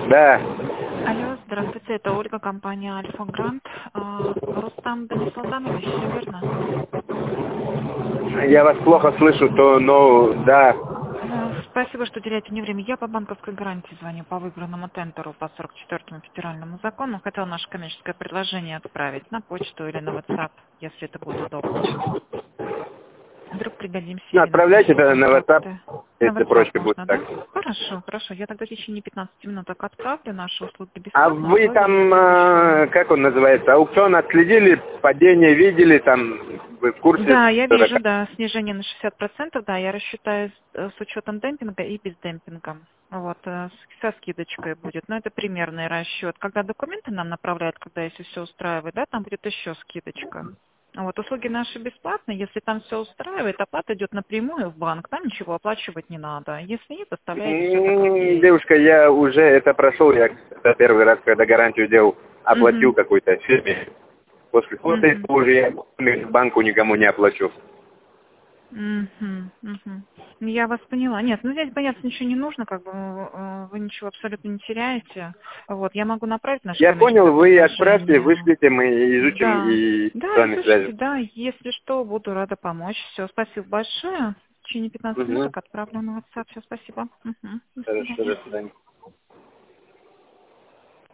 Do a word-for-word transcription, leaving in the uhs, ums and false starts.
Да. Алло, здравствуйте, это Ольга, компания Альфа Грант. А, Рустам Бенисултанович, все верно? Я вас плохо слышу, то, но да. Ну, спасибо, что уделяете мне время. Я по банковской гарантии звоню по выигранному тендеру по сорок четвёртому федеральному закону. Хотела наше коммерческое предложение отправить на почту или на WhatsApp, если это будет удобно. Вдруг пригодимся Ну, или отправляйте напишу это на WhatsApp, контакты. На если WhatsApp проще будет можно, так. да? Хорошо, хорошо. Я тогда в течение пятнадцати минуток отправлю. Наши услуги А бесплатные, вы условия там, следующие. э, как он называется, аукцион отследили, падение видели, там, вы в курсе? Да, я Что вижу, такое? да, снижение на шестьдесят процентов, да, я рассчитаю с, э, с учетом демпинга и без демпинга. Вот, э, с- со скидочкой будет, но это примерный расчет. Когда документы нам направляют, когда если все устраивает, да, там будет еще скидочка. Вот, услуги наши бесплатные, если там все устраивает, оплата идет напрямую в банк, там ничего оплачивать не надо. Если нет, оставляете все так, как М, есть. Девушка, я уже это прошел, я это первый раз, когда гарантию делал, оплатил Угу. какой-то фирме. После фото Угу. уже я банку никому не оплачу. Мгм, мгм. Ну, я вас поняла. Нет, ну здесь бояться ничего не нужно, как бы э, вы ничего абсолютно не теряете. Вот, я могу направить наше Я понял, коммерческое вы отправьте, предложение. вышлите, мы изучим Да, и с да, вами изучите, свяжем. да, если что, буду рада помочь. Все, спасибо большое. В течение пятнадцати Угу. минут отправлю на WhatsApp. Все, спасибо. Мгм. До Хорошо, свидания. до свидания.